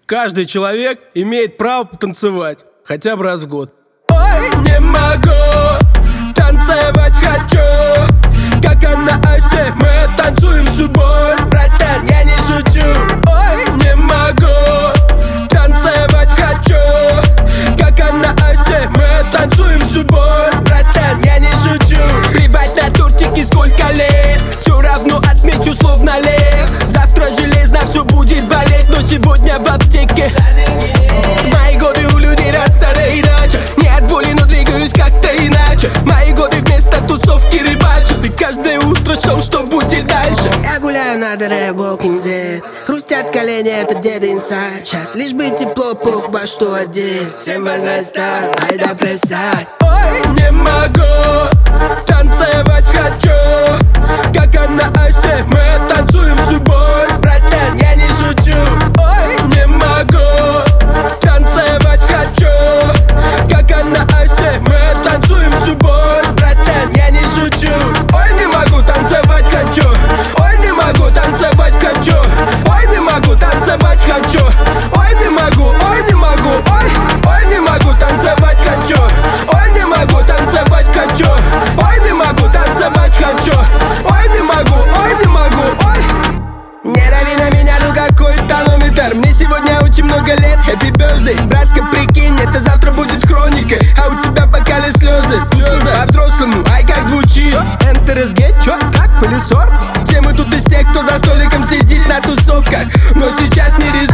Каждый человек имеет право потанцевать хотя бы раз в год. Ой, не могу, танцевать хочу, как на Асте, мы танцуем всю боль. Братан, я не шучу. Ой, не могу, танцевать хочу, как на Асте, мы танцуем всю боль. Братан, я не шучу. Плевать на тортики, сколько лет, все равно отмечу словно лев. Завтра железно все будет болеть, но сегодня в аптеке. Мои годы у людей рассада иначе, не от боли, но двигаюсь как-то иначе. Мои годы вместо тусовки рыбачат, и каждое утро шоу, что будет дальше. Я гуляю на дыре, Walking Dead. Хрустят колени, это деды инсайд. Сейчас лишь бы тепло, пух во что одеть. Всем возрастам, айда плясать. Ой, не могу, танцевать хочу, как на Асте, мы танцуем всю боль. Братан, я не шучу. Ой, не могу, танцевать хочу, как на Асте, мы танцуем всю боль. Братан, я не шучу. Ой, не могу, танцевать хочу. Ой, не могу, танцевать хочу. Ой, не могу, танцевать хочу. Ой, не могу, ой, не могу, ой не могу, танцевать хочу. Ой, не могу, танцевать хочу. Ой, не могу, танцевать хочу. Ой, не могу, ой. Не дави на меня, ну какой тонометр. Мне сегодня очень много лет, happy birthday. Братка, прикинь, это завтра будет хроника, а у тебя в бокале слезы. По-взрослому, ай как звучит. НТРСГ, чё, как, пылесор? Все мы тут из тех, кто за столиком сидит на тусовках, но сейчас не резон.